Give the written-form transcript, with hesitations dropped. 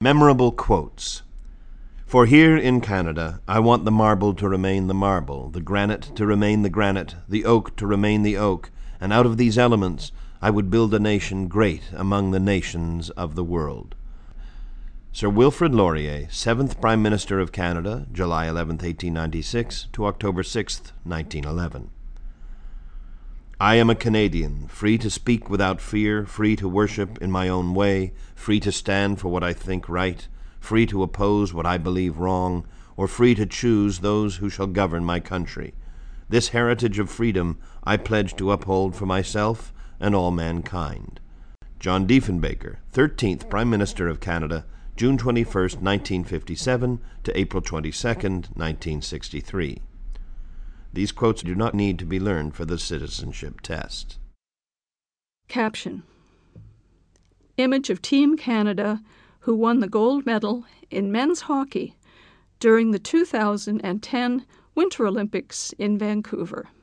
Memorable quotes. For here in Canada, I want the marble to remain the marble, the granite to remain the granite, the oak to remain the oak, and out of these elements I would build a nation great among the nations of the world. Sir Wilfrid Laurier, 7th Prime Minister of Canada, July 11, 1896 to October 6, 1911. I am a Canadian, free to speak without fear, free to worship in my own way, free to stand for what I think right, free to oppose what I believe wrong, or free to choose those who shall govern my country. This heritage of freedom I pledge to uphold for myself and all mankind. John Diefenbaker, 13th Prime Minister of Canada, June 21, 1957 to April 22, 1963. These quotes do not need to be learned for the citizenship test. Caption: Image of Team Canada, who won the gold medal in men's hockey during the 2010 Winter Olympics in Vancouver.